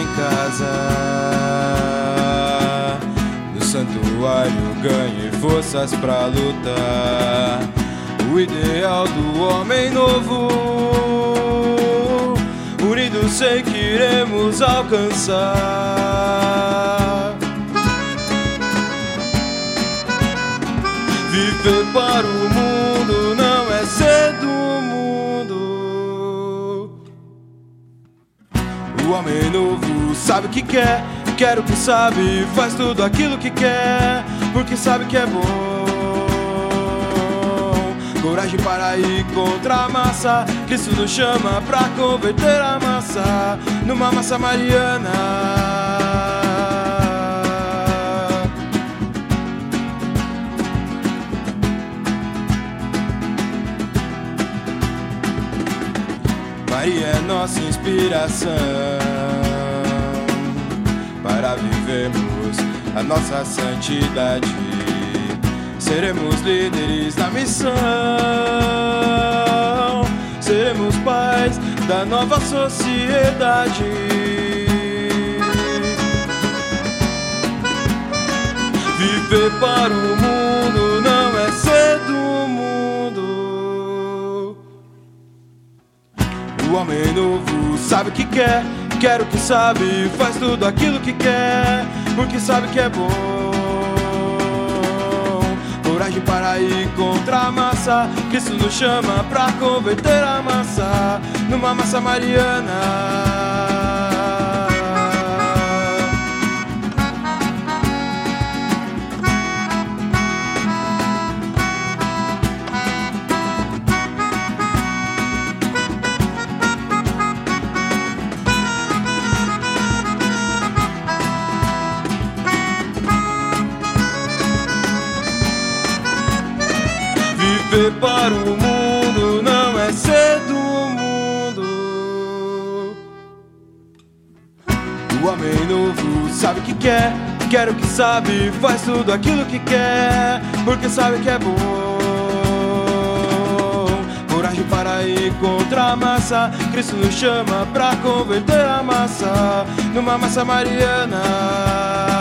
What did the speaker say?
em casa. No santuário ganhe forças pra lutar. O ideal do homem novo, unidos sei que iremos alcançar. Viver para o mundo não é ser do mundo. O homem novo sabe o que quer, quer o que sabe, faz tudo aquilo que quer, porque sabe que é bom. Coragem para ir contra a massa, Cristo nos chama pra converter a massa numa massa mariana. Maria é nossa inspiração para vivermos a nossa santidade. Seremos líderes da missão, seremos pais da nova sociedade. Viver para o mundo não é ser do mundo. O homem novo sabe o que quer, quer o que sabe, faz tudo aquilo que quer, porque sabe que é bom. Coragem para ir contra a massa, Cristo nos chama pra converter a massa numa massa mariana. Viver para o mundo não é ser do mundo. O homem novo sabe o que quer, quer o que sabe, faz tudo aquilo que quer, porque sabe que é bom. Coragem para ir contra a massa, Cristo nos chama pra converter a massa numa massa mariana.